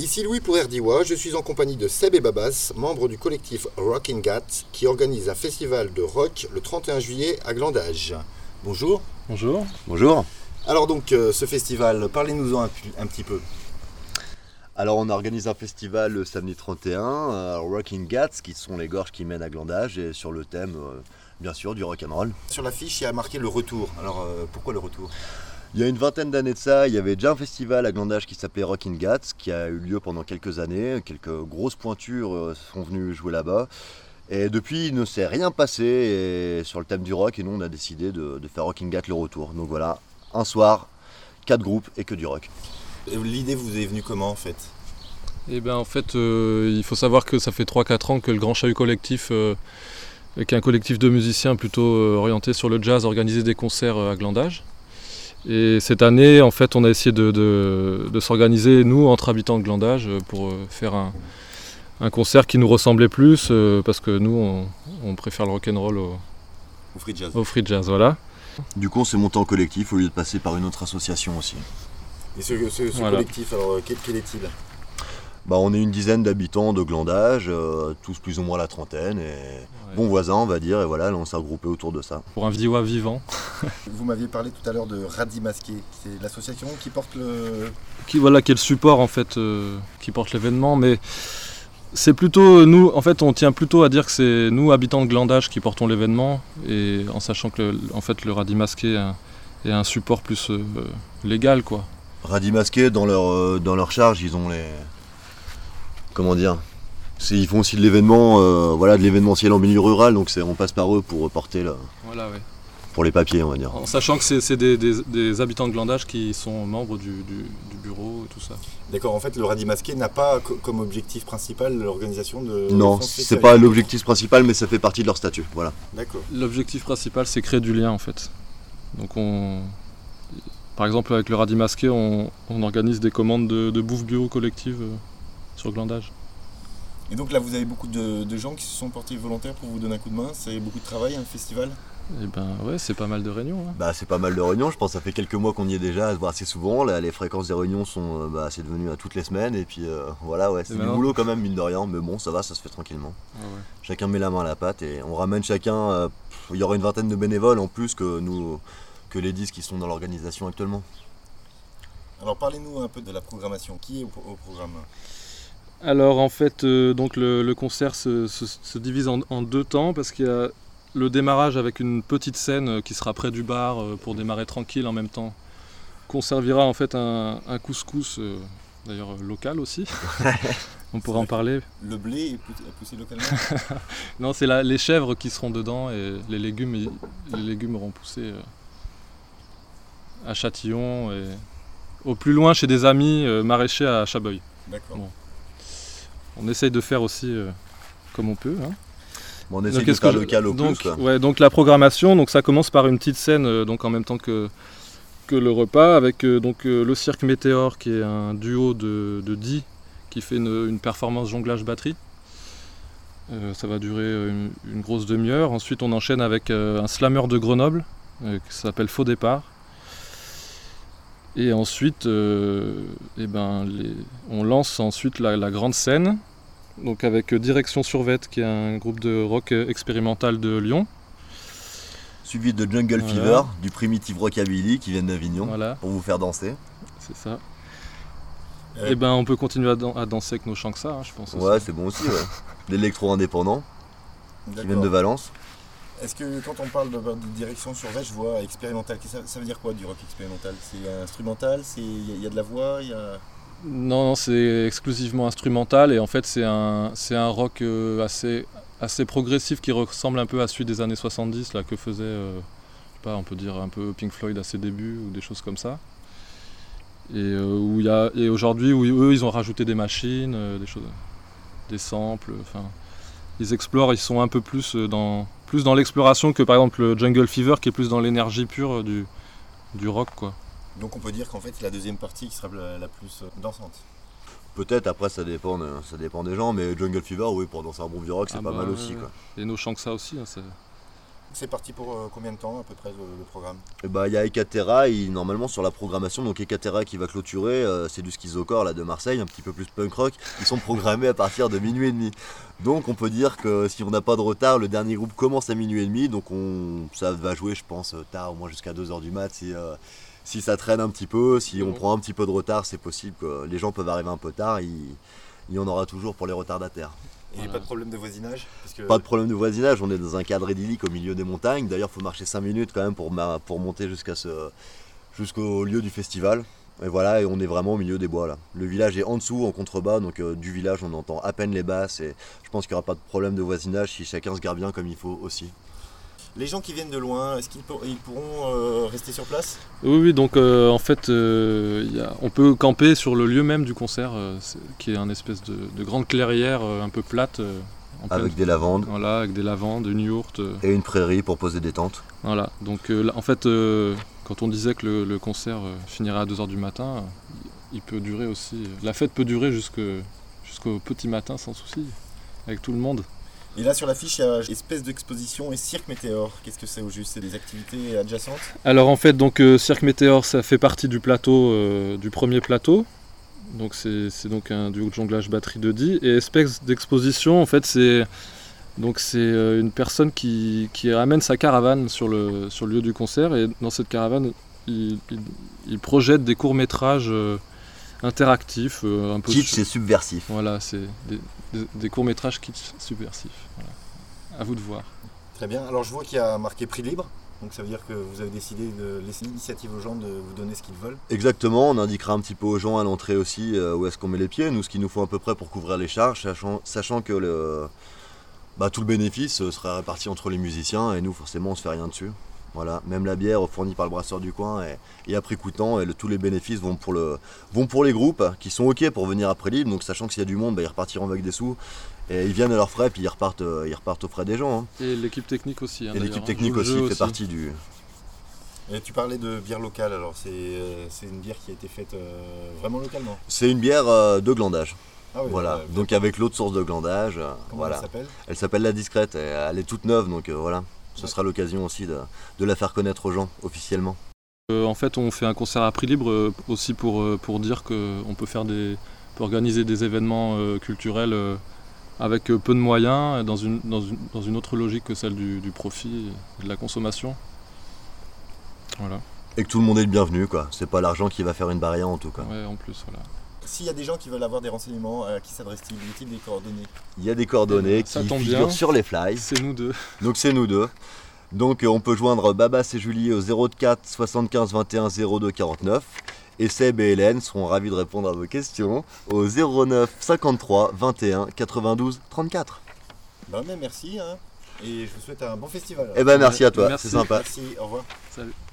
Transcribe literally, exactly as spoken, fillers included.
Ici Louis pour R D W A, je suis en compagnie de Seb et Babas, membres du collectif Rockin' Gat, qui organise un festival de rock le trente et un juillet à Glandage. Bonjour. Bonjour. Bonjour. Alors donc, euh, ce festival, parlez-nous-en un, un petit peu. Alors on organise un festival le samedi trente et un, euh, Rockin' Gat, qui sont les gorges qui mènent à Glandage, et sur le thème, euh, bien sûr, du rock'n'roll. Sur l'affiche, il y a marqué le retour. Alors euh, pourquoi le retour ? Il y a une vingtaine d'années de ça, il y avait déjà un festival à Glandage qui s'appelait Rockin' Gat, qui a eu lieu pendant quelques années. Quelques grosses pointures sont venues jouer là-bas. Et depuis, il ne s'est rien passé et sur le thème du rock, et nous on a décidé de, de faire Rockin' Gat le retour. Donc voilà, un soir, quatre groupes et que du rock. L'idée vous est venue comment en fait ? Eh bien en fait, euh, il faut savoir que ça fait trois quatre ans que le Grand Chahut Collectif, euh, qui est un collectif de musiciens plutôt euh, orienté sur le jazz, organisait des concerts euh, à Glandage. Et cette année, en fait, on a essayé de, de, de s'organiser, nous, entre habitants de Glandage, pour faire un, un concert qui nous ressemblait plus, euh, parce que nous, on, on préfère le rock'n'roll au, au free jazz. Au free jazz, voilà. Du coup, on s'est monté en collectif au lieu de passer par une autre association aussi. Et ce, ce, ce Voilà. collectif, alors quel, quel est-il ? Bah, on est une dizaine d'habitants de Glandage, euh, tous plus ou moins la trentaine, et ouais. Bons voisins, on va dire, et voilà, là, on s'est regroupé autour de ça. Pour un R D W A vivant. Vous m'aviez parlé tout à l'heure de Radis Masqué, c'est l'association qui porte le... Qui, voilà, qui est le support, en fait, euh, qui porte l'événement, mais c'est plutôt, nous, en fait, on tient plutôt à dire que c'est nous, habitants de Glandage, qui portons l'événement, et en sachant que, le, en fait, le Radis Masqué est un, est un support plus euh, légal, quoi. Radis Masqué, dans leur, euh, dans leur charge, ils ont les... Comment dire, c'est, ils font aussi de l'événement, euh, voilà, de l'événementiel en milieu rural, donc c'est, on passe par eux pour porter le, voilà, ouais. pour les papiers, on va dire. En sachant que c'est, c'est des, des, des habitants de Glandage qui sont membres du, du, du bureau et tout ça. D'accord, en fait le Radis Masqué n'a pas co- comme objectif principal l'organisation de... Non, c'est pas l'objectif principal, mais ça fait partie de leur statut, voilà. D'accord. L'objectif principal, c'est créer du lien, en fait. Donc on... Par exemple, avec le Radis Masqué, on, on organise des commandes de, de bouffe bio collective euh, sur Glandage. Et donc là, vous avez beaucoup de, de gens qui se sont portés volontaires pour vous donner un coup de main. C'est beaucoup de travail, un festival ? Eh ben ouais, c'est pas mal de réunions. Hein. Bah, c'est pas mal de réunions, je pense que ça fait quelques mois qu'on y est déjà, à se voir assez souvent. Là, les fréquences des réunions sont, bah, c'est devenu à toutes les semaines, et puis euh, voilà, ouais, c'est et du maintenant... boulot quand même, mine de rien, mais bon, ça va, ça se fait tranquillement. Ah ouais. Chacun met la main à la pâte, et on ramène chacun, euh, il y aura une vingtaine de bénévoles en plus que, nous, que les dix qui sont dans l'organisation actuellement. Alors parlez-nous un peu de la programmation, qui est au, au programme ? Alors en fait, euh, donc le, le concert se, se, se divise en, en deux temps parce qu'il y a le démarrage avec une petite scène qui sera près du bar euh, pour démarrer tranquille en même temps. Qu'on servira en fait un, un couscous, euh, d'ailleurs local aussi. On pourra en parler. Le blé est poussé localement ? Non, c'est la, les chèvres qui seront dedans et les légumes, les légumes auront poussé euh, à Châtillon et au plus loin chez des amis euh, maraîchers à Chabeuil. D'accord. Bon. On essaye de faire aussi euh, comme on peut. Hein. Bon, on essaye donc, de faire local au donc, plus. Quoi. Ouais, donc la programmation, donc ça commence par une petite scène euh, donc en même temps que, que le repas avec euh, donc, euh, le Cirque Météore qui est un duo de, de dix qui fait une, une performance jonglage batterie. Euh, ça va durer une, une grosse demi-heure. Ensuite on enchaîne avec euh, un slammer de Grenoble euh, qui s'appelle Faux Départ. Et ensuite, euh, eh ben, les... on lance ensuite la, la grande scène, donc avec Direction Survette, qui est un groupe de rock expérimental de Lyon. Suivi de Jungle voilà. Fever, du Primitive Rockabilly qui vient d'Avignon, voilà. Pour vous faire danser. C'est ça. Euh... Et ben, on peut continuer à, dan- à danser avec nos chants que ça, hein, je pense. Ouais, aussi. C'est bon aussi. Ouais. L'électro indépendant qui viennent de Valence. Est-ce que quand on parle de, de direction survette, je vois expérimental, ça, ça veut dire quoi du rock expérimental ? C'est instrumental, il y, y a de la voix, y a... Non, non, c'est exclusivement instrumental et en fait c'est un, c'est un rock euh, assez, assez progressif qui ressemble un peu à celui des années soixante-dix là, que faisait, euh, je sais pas, on peut dire un peu Pink Floyd à ses débuts ou des choses comme ça. Et, euh, où y a, et aujourd'hui où eux ils ont rajouté des machines, euh, des choses, des samples, enfin ils explorent, ils sont un peu plus dans... plus dans l'exploration que par exemple le Jungle Fever qui est plus dans l'énergie pure du, du rock quoi. Donc on peut dire qu'en fait c'est la deuxième partie qui sera la, la plus dansante. Peut-être, après ça dépend, ça dépend des gens, mais Jungle Fever, oui, pour danser un bon vieux rock, c'est ah pas bah, mal aussi. Euh, quoi. Et nos chants que ça aussi. Hein, C'est parti pour euh, combien de temps à peu près le, le programme? Et bah, il y a Ecatera, il- normalement sur la programmation, donc Ecatera qui va clôturer, euh, c'est du Schizocore là de Marseille, un petit peu plus punk rock, ils sont programmés à partir de minuit et demi. Donc on peut dire que si on n'a pas de retard, le dernier groupe commence à minuit et demi, donc on, ça va jouer je pense tard, au moins jusqu'à deux heures du mat si, euh, si ça traîne un petit peu, si on Mhm. prend un petit peu de retard, c'est possible que les gens peuvent arriver un peu tard, il, il y en aura toujours pour les retardataires. Et Voilà. pas de problème de voisinage parce que... Pas de problème de voisinage, on est dans un cadre idyllique au milieu des montagnes. D'ailleurs, il faut marcher cinq minutes quand même pour, ma- pour monter jusqu'à ce, jusqu'au lieu du festival. Et voilà, et on est vraiment au milieu des bois là. Le village est en dessous, en contrebas, donc euh, du village on entend à peine les basses. Et je pense qu'il n'y aura pas de problème de voisinage si chacun se garde bien comme il faut aussi. Les gens qui viennent de loin, est-ce qu'ils pour- ils pourront euh, rester sur place? Oui, oui, donc euh, en fait, euh, il y a- on peut camper sur le lieu même du concert, euh, c'est- qui est un espèce de, de grande clairière euh, un peu plate, euh, en pleine- Avec des lavandes voilà, avec des lavandes, une yourte. euh, et une prairie pour poser des tentes. Voilà, donc euh, là, en fait, euh, quand on disait que le, le concert euh, finirait à deux heures du matin, euh, il, il peut durer aussi. euh, La fête peut durer jusque- jusqu'au petit matin sans souci, avec tout le monde. Et là sur l'affiche, il y a espèce d'exposition et cirque météore. Qu'est-ce que c'est au juste? C'est des activités adjacentes? Alors en fait, donc euh, Cirque Météore, ça fait partie du plateau, euh, du premier plateau. Donc c'est c'est donc un duo de jonglage batterie de dix. Et espèce d'exposition, en fait, c'est donc c'est euh, une personne qui, qui ramène sa caravane sur le, sur le lieu du concert. Et dans cette caravane, il, il- il projette des courts-métrages euh, interactifs, euh, un peu. Kitsch su- et subversif. Voilà, c'est des, des- des courts-métrages kitsch subversifs. Voilà. À vous de voir. Très bien. Alors je vois qu'il y a marqué prix libre. Donc ça veut dire que vous avez décidé de laisser l'initiative aux gens de vous donner ce qu'ils veulent. Exactement, on indiquera un petit peu aux gens à l'entrée aussi euh, où est-ce qu'on met les pieds, nous ce qu'il nous faut à peu près pour couvrir les charges, sachant, sachant que le, bah, tout le bénéfice euh, sera réparti entre les musiciens et nous forcément on se fait rien dessus. Voilà, même la bière fournie par le brasseur du coin est, est à prix coûtant et le- tous les bénéfices vont pour, le, vont pour les groupes qui sont ok pour venir après libre, donc sachant que s'il y a du monde, bah, ils repartiront avec des sous et ils viennent à leurs frais puis ils repartent, euh, ils repartent aux frais des gens. hein. Et l'équipe technique aussi. hein, Et l'équipe d'ailleurs, hein. technique Joue le aussi jeu fait partie du... Et tu parlais de bière locale. Alors c'est euh, c'est une bière qui a été faite euh, vraiment localement. C'est une bière euh, de glandage. Ah oui, Voilà, euh, donc avec l'autre source de glandage, euh, comment voilà. elle s'appelle? Elle s'appelle La Discrète, et elle est toute neuve, donc euh, voilà. Ce Ouais. sera l'occasion aussi de, de la faire connaître aux gens officiellement. Euh, en fait, on fait un concert à prix libre euh, aussi pour, euh, pour dire qu'on peut faire des, on peut organiser des événements euh, culturels euh, avec euh, peu de moyens, euh, dans une, dans une, dans une autre logique que celle du, du profit et de la consommation. Voilà. Et que tout le monde est le bienvenu, quoi. C'est pas l'argent qui va faire une barrière en tout cas. Ouais, en plus, voilà. S'il y a des gens qui veulent avoir des renseignements, à qui s'adressent-ils? Y a-t-il des coordonnées? Il y a des coordonnées Ça qui tombe figurent bien. sur les fly, C'est nous deux. donc c'est nous deux. Donc euh, on peut joindre Babas et Julie au zéro quatre soixante-quinze vingt et un zéro deux quarante-neuf. Et Seb et Hélène seront ravis de répondre à vos questions au zéro neuf cinquante-trois vingt et un quatre-vingt-douze trente-quatre. Bah mais merci hein. Et je vous souhaite un bon festival. alors. Eh ben merci à toi, Merci. c'est sympa. Merci, au revoir. Salut.